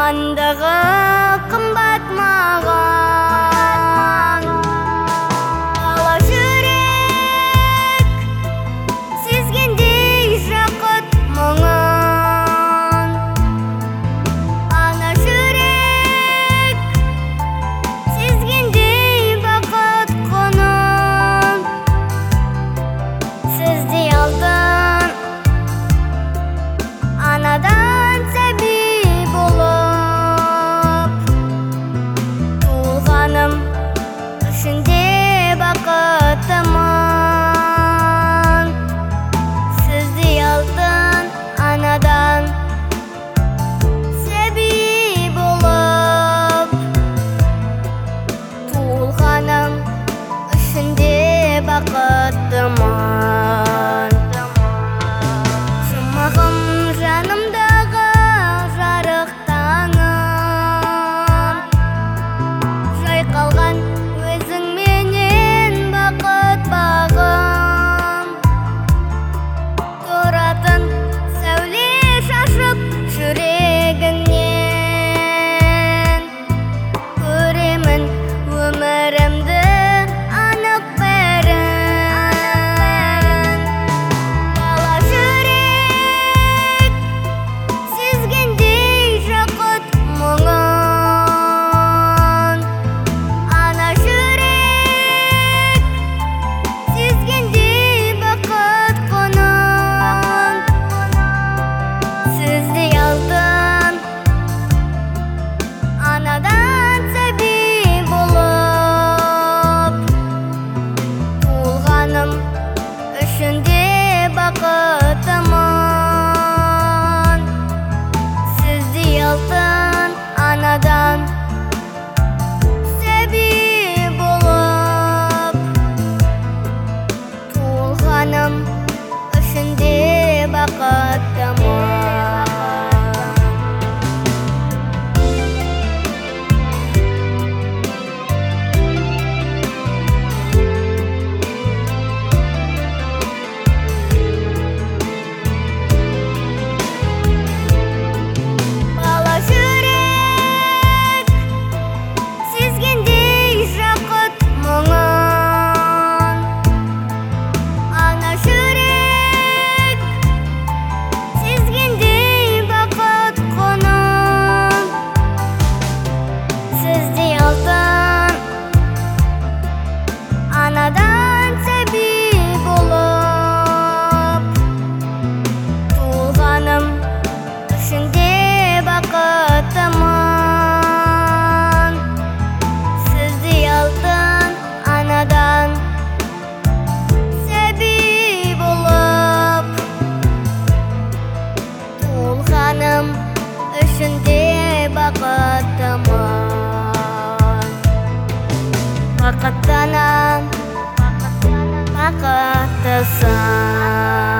Туғандығы қымбат маған. Бала жүрек сезгендей жақұт мұңын. Ана жүрек сезгендей бақыт құнын. Сіздей алтын анадан сәби болып, туылғаным үшін де бақыттымын. Сіздей алтын анадан сәби болып, туылғаным үшін де бақыттымын. Жұмағым жанымдағы жарық таңым, жайқалған өзіңменен бақыт бағым. Тұратын сәуле шашып жүрегіңнен, көремін өмірімді анық бәрін. Бала жүрек сезгендей жақұт мұңын. Ана жүрек сезгендей бақыт құнын. Сіздей алтын анадан сәби болып, туылғаным үшін де бақыттымын. Сіздей алтын анадан сәби болып, туылғаным үшін де бақыттымын. Бала жүрек сезгендей жақұт мұңын. Ана жүрек сезгендей бақыт құнын. Сіздей алтын анадан сәби болып, туылғаным үшін де бақыттымын. Сіздей алтын анадан сәби болып, туылғаным үшін де бақыттымын. Бақыттанам, бақыттысың.